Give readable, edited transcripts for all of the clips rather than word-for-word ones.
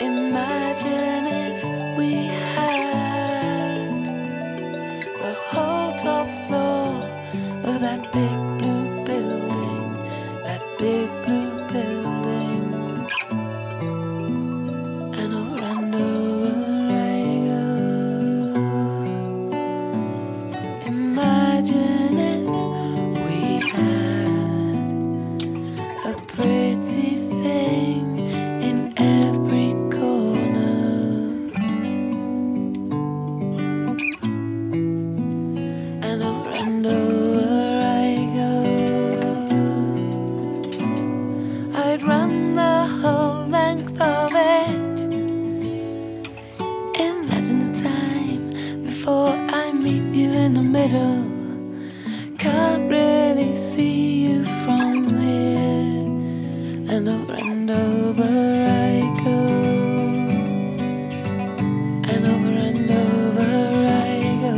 Imagine if we had the whole top floor of that big blue building, that big blue building, and over and over I go. Imagine if we had a pretty thing in every corner, and over I go. I'd run the whole length of it. Imagine the time before I meet you in the middle. Can't really see you from here, and over I go, and over I go,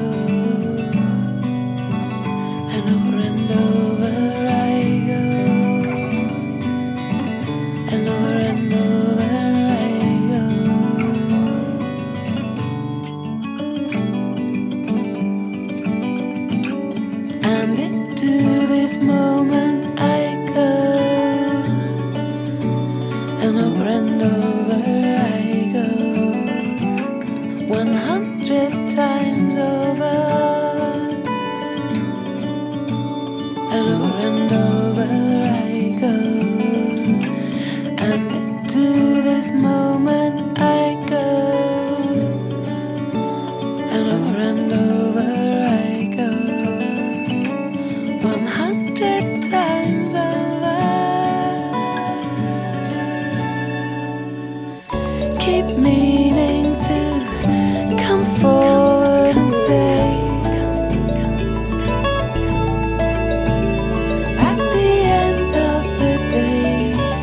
and over I go, and over I go. And into this moment I go, and over I go, 100 times over, and over I go, and into this moment I go, and over I go, 100 times over. Keep meaning to come forward and say, at the end of the day,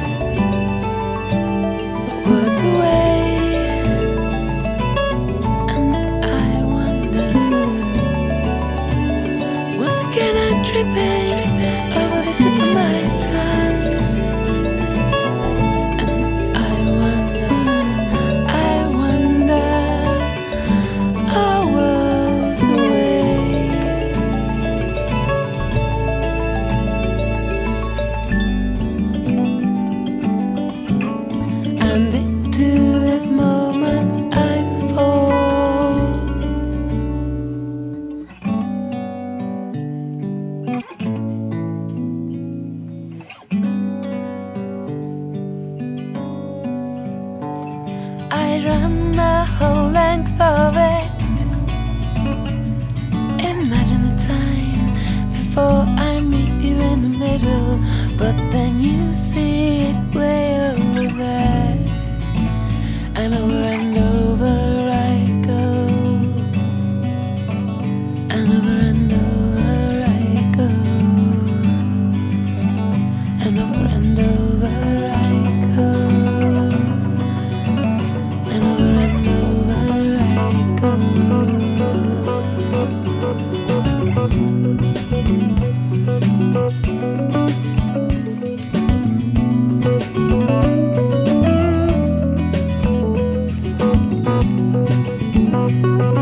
words away, and I wonder, once again I'm tripping over the tip of my tongue, and I wonder, our worlds away. And into this moment I fall. I run the whole length of it. Imagine the time before I meet you in the middle, but then you see it way over there, and over I go, and over I go, and over I go, and over I go.